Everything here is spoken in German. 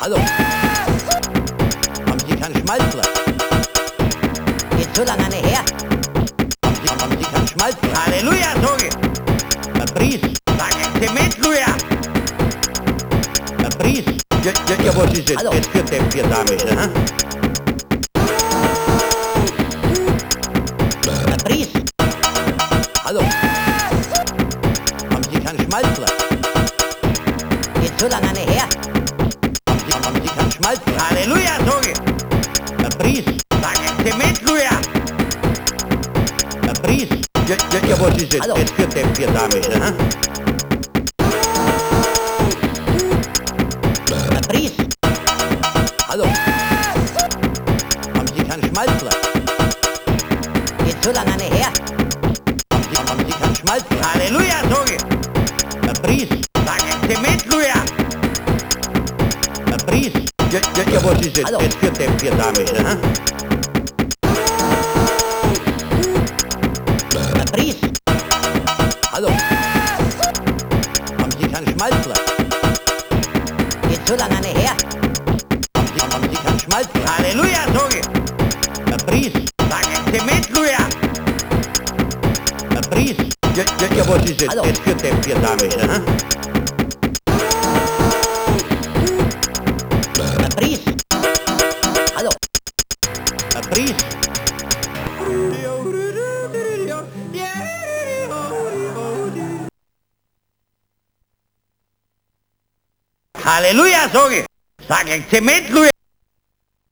Hallo. Haben Sie keinen Schmalzler? Geht so lange her. Haben Sie keinen Schmalzler? Halleluja, sage ich. Herr Pries. Sag ich dir mit, Luja. Herr Pries. Ja, was ist jetzt? Hallo. Jetzt für den vier Damische, hä? Herr Pries. Hallo. Haben Sie keinen Schmalzler? Geht so lange her. Haben Sie keinen Schmalzler? Halleluja, sage ich. Herr Pries. Sag ich dir mit, Luja. Herr Pries. Ja, was ist jetzt? Hallo. Jetzt für den vier Damische, hä? Herr Pries. Hallo. Haben Sie keinen Schmalzler? Geht so lange her. Haben Sie keinen Schmalzler? Halleluja, sage ich. Herr Pries. Sag ich dir mit, Luja. Herr Pries. Ja, was ist jetzt? Hallo. Jetzt für den vier Damische, hä? Herr Pries. Hallo. Haben Sie keinen Schmalzler? Geht so lange her. Haben Sie keinen Schmalzler? Halleluja, sage ich. Herr Pries. Sag ich dir mit, Luja. Herr Pries. Ja, was ist jetzt? Hallo. Jetzt für den vier Damische, hä? Herr Pries. Hallo. Herr Pries. Halleluja, sage ich. Sag ich dir mit, Luja.